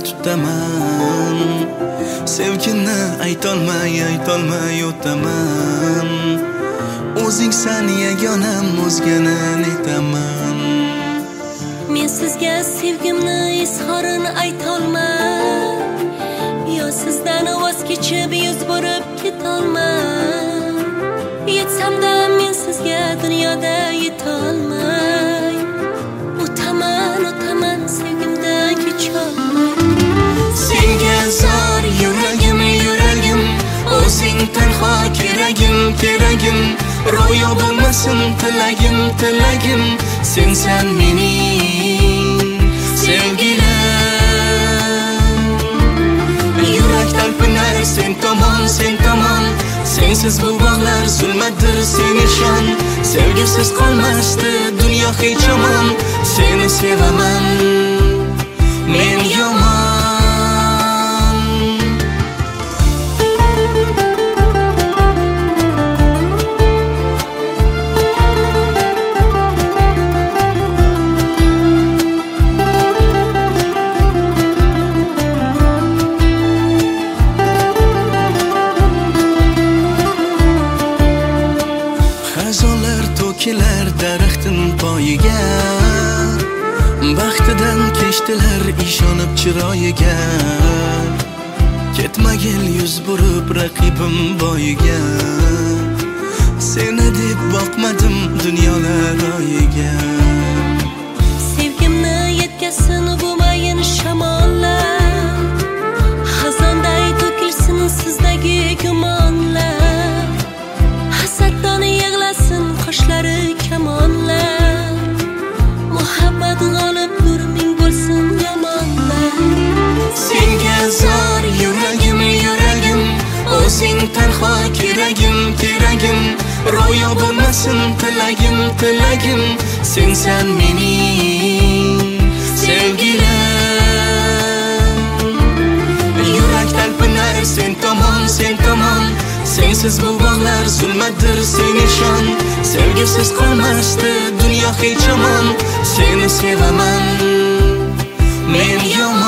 tutaman. Sevgini aytolmay o'taman. O'zingsan yagonam, o'zgani netaman. Men sizga sevgimni izhorini aytolmay, yo sizdan voz kechib yuz burib ketolmay. Yetsamda men sizga dunyoda yetolmay. O'taman sevgimda kecholmay. Senga zor yuragim, o'zing tanho keragim. Ro'yo bo'lmasin tilagim, sensan mening sevgilim. Yurak talpinar sen tomon, sensiz bu bog'lar zulmatdir, sen ishon. Sevgisiz qolmasdi dunyo hech yomon. Seni sevaman men yomon. Xazonlar to'kilar daraxtin poyiga, baxtidan kechdilar ishonib chiroyiga. Ketmagil yuz burib raqibim boyiga, seni deb boqmadim dunyolar oyiga. Sevgimni yetkazsin bu mayin shamollar, xazonday to'kilsin sizdagi gumonlar. Hasaddan yig'lasin qoshlari kamonlar, muhabbat g'olibdir ming bo'lsin yomonlar. Senga zor yuragim, o'zing tanho keragim. Ro'yo bo'lmasin tilagim, sensan mening sevgilim. Yurak talpinar sen tomon, sensiz bu bog'lar zulmatdir, sen ishon. Sevgisiz qolmasdi dunyo hech yomon. Seni sevaman men yomon.